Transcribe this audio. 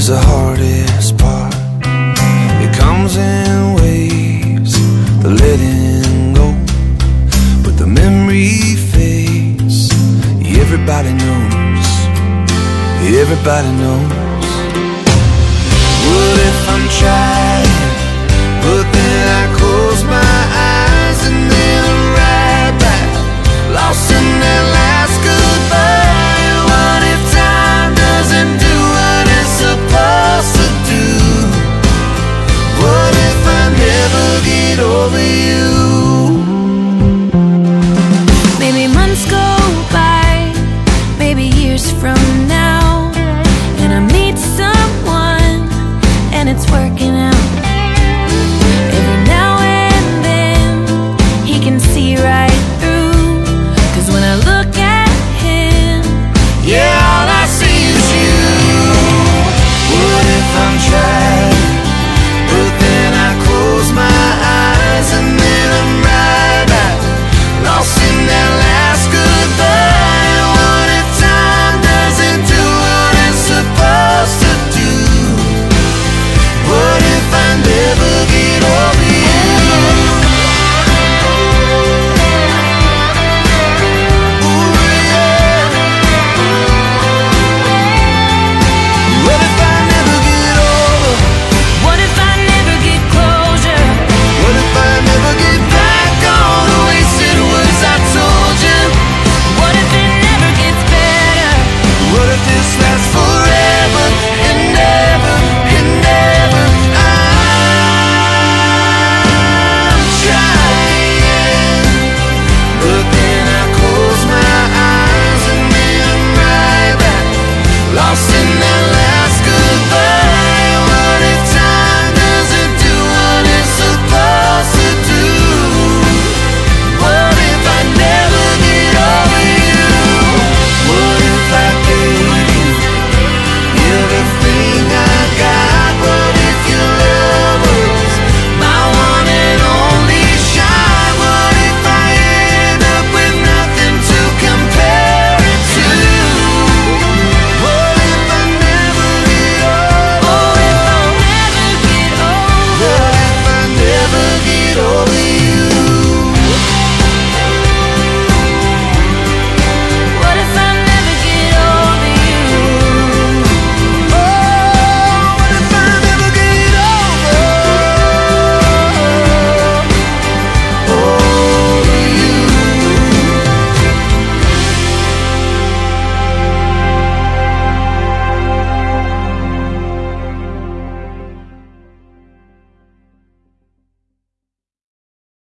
is the hardest part. It comes in waves, the letting go, but the memory fades. Everybody knows, everybody knows. What if I'm trying, but then I close my eyes and then I'm right back, lost in that last goodbye? What if time doesn't do what it's supposed to do? What if I never get over you? Maybe months go by, maybe years from now, and I meet someone and it's working